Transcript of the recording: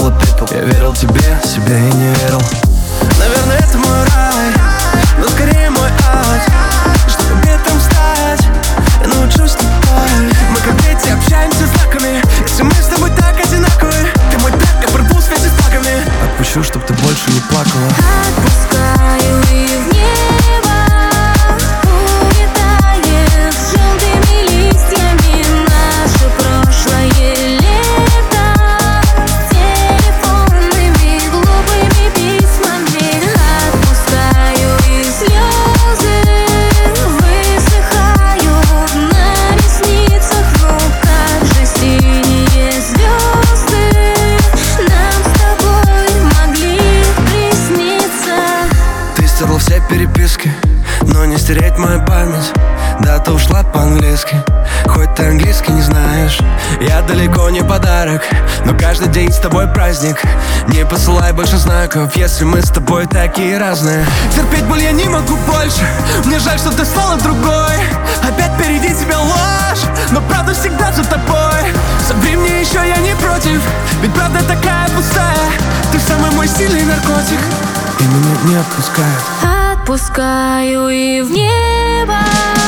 было пепел. Я верил тебе, себе и не верил. Наверное, это мой рай, но скорее мой ад. Чтобы где-то стать, я научусь тобой. Мы как дети общаемся знаками. Если мы с тобой так одинаковы, ты мой пять, я порву связи с флагами. Отпущу, чтоб ты больше не плакала. Отпускаю и в небо улетает с желтыми листьями наше прошлое лето, с телефонными глупыми письмами. Отпускаю и слезы высыхают на ресницах, в руках же синие звезды нам с тобой могли присниться. Ты стерла все переписки, но не стереть мою память. Да, ты ушла по-английски, хоть ты английский не знаешь. Я далеко не подарок, но каждый день с тобой праздник. Не посылай больше знаков, если мы с тобой такие разные. Терпеть боль я не могу больше, мне жаль, что ты стала другой. Опять впереди тебя ложь, но правда всегда за тобой. Соври мне еще, я не против, ведь правда такая пустая. Ты самый мой сильный наркотик, и меня не отпускает. Отпускаю и в небо